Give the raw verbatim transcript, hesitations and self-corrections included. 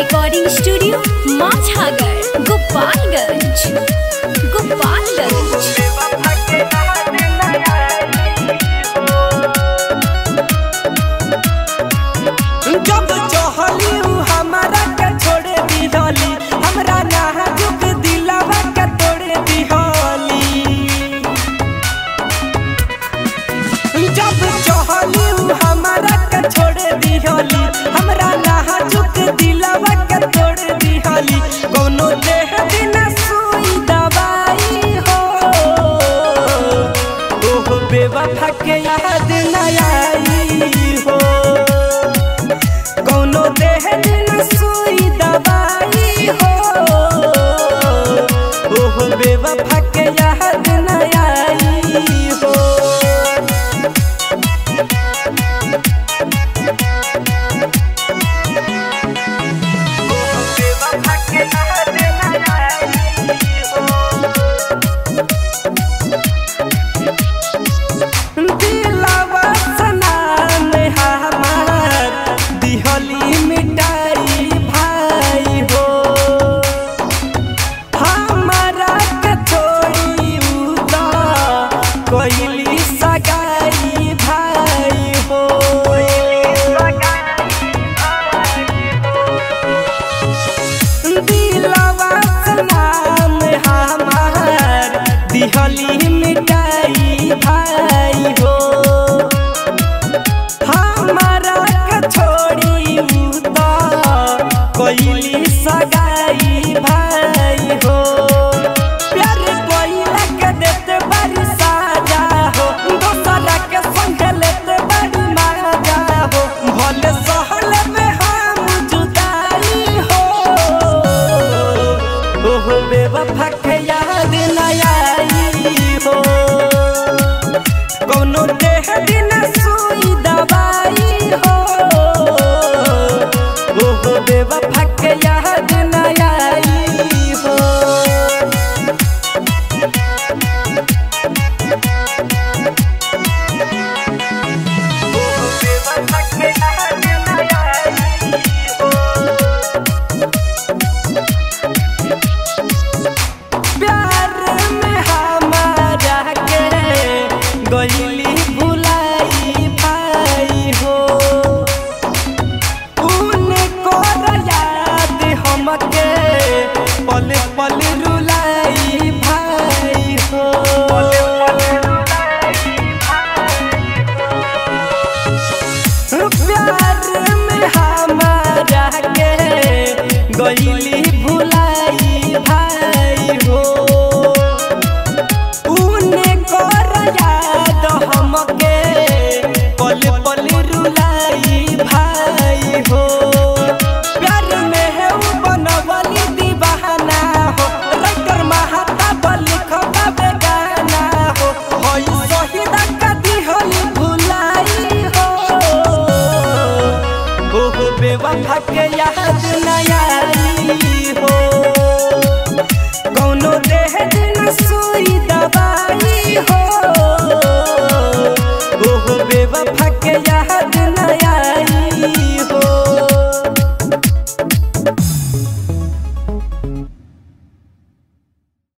Recording studio Majhagar Gopalganj Gopalganj. जब चहली हमारा के छोड़े दिहली, हमरा नाजुक दिलवा के तोड़े दिहली। जब चहली हमारा के छोड़े दिहली, हमरा नाजुक दिलवा के तोड़े दिहली। कोनो देह दिन सुई दवाई हो, ओह बेवफा के याद न आई हो। कोनो देह दिन सुई दवाई हो, ओह बेवफा के याद न आई हो। बेवफा के याद न आई हो। दिलवा सनाम हमार दिहली मिटाई भाई हो, हमारा के छोड़ी उदा कोइली सगाई भाई हो। दिलवा सनाम हमार दिहली मिटाई भाई हो, हमारा के छोड़ी उदा कोइली सगाई भाई हो। प्यार कोइला के देते बड़ी साजा हो, दोसरा के संग लेते बड़ी मजा हो। भले सहल में हम जुदाई हो, ओह बेवफा के याद न आई हो। कोनो देह दिन सुई दवाई हो, ओह बेवफा के याद न आई हो। ओह बेवफा के याद न आई हो। प्यार में हमारा के गइली भुलाई भाई हो, उनको याद हमके पल पल रुलाई भाई हो। प्यार में हमारा के गइली भुलाई भाई हो, उनको याद हमके पल पल रुलाई भाई हो। प्यार में है बनवली दीवाना हो, राइटर महाता लिखता बेगाना हो। हई शहीदा का दिहली भुलाई हो, ओह बेवफा के याद न आई हो। कोनो देह दिन सुई दवाई हो,